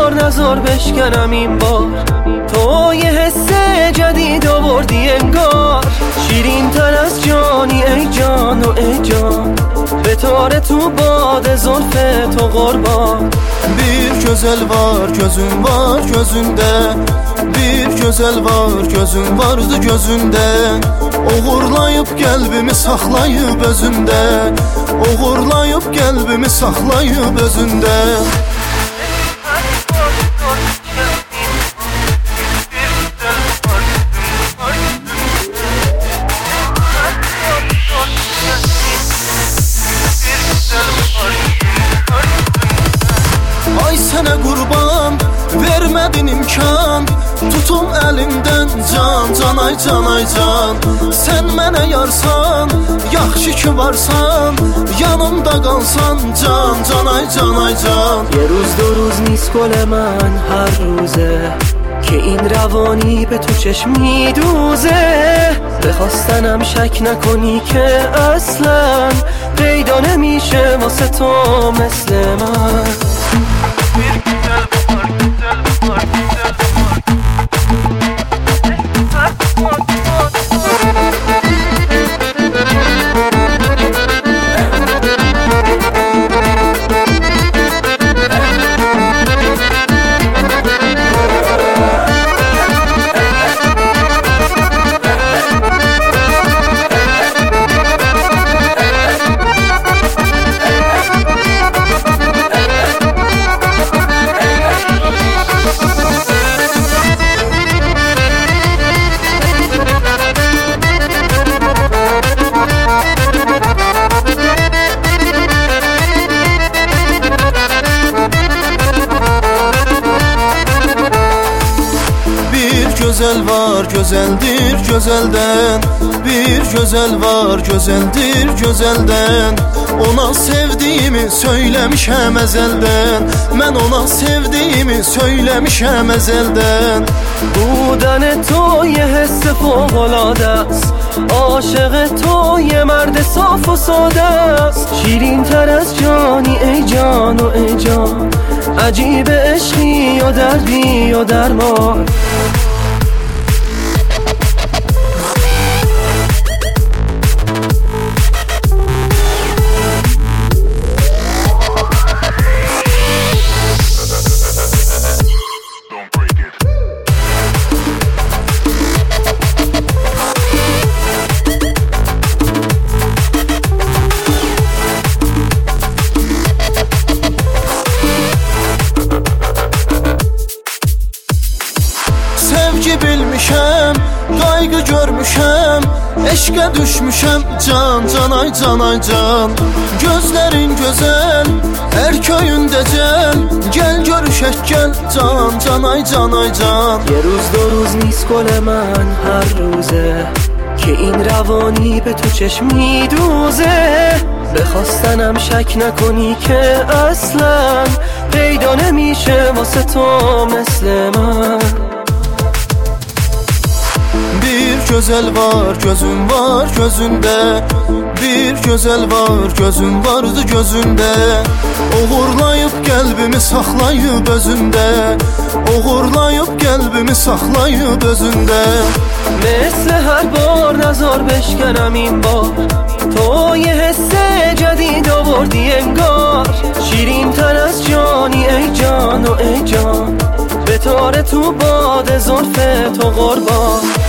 بار نزار بشکنم این بار، تو یه حس جدید آوردی انگار، شیرین تر از جانی ای جان و ای جان، به تاره تو باد زلف تو قربان. Bir gözəl var, gözün var gözündə, bir gözəl var, gözün vardı gözündə, uğurlayıb qəlbimi saxlayıb özündə, uğurlayıb qəlbimi saxlayıb özündə. Ay sənə qurban, vermədin imkan, tutum əlimdən can, can ay can ay can. Sən mənə yarsan, yaxşı ki varsan, yanımda qalsan can, can ay can ay can. یه روز دو روز نیست گل من هر روزه، که این روانی به تو چشم میدوزه، بخواستنم شک نکنی که اصلا پیدا نمیشه واسه تو مثل من. Gözəl var, gözəldir gözəldən, bir gözəl var, gözəldir gözəldən. Ona sevdiyimi söyləmişəm əzəldən, mən ona sevdiyimi söyləmişəm əzəldən. بودن تو یه حس فوق‌العاده است، عاشق تو یه مرد صاف و ساده است، شیرین تر از جانی ای جان و ای جان، عجیب عشقی و دردی و درمان. Sevgi bilmişəm, qayğı görmüşəm, eşqə düşmüşəm can, can ay can ay can. Gözlərin gözəl, erköyün decəl, gəl görüşək gəl can, can ay can ay can. یه روز دو روز نیست گل من هر روزه، که این روانی به تو چشم میدوزه، بخواستنم شک نکنی که اصلا پیدا نمیشه واسه تو مثل من. Bir gözəl var, gözün var gözündə, bir gözəl var, gözün vardı gözündə, uğurlayıb qəlbimi saxlayıb özündə, uğurlayıb qəlbimi saxlayıb özündə. مثل هر بار نزار بشکنم این بار، تو یه حس جدید آوردی انگار، شیرین تر از جانی ای جان و ای جان، به تاره تو باد زلف تو قربان.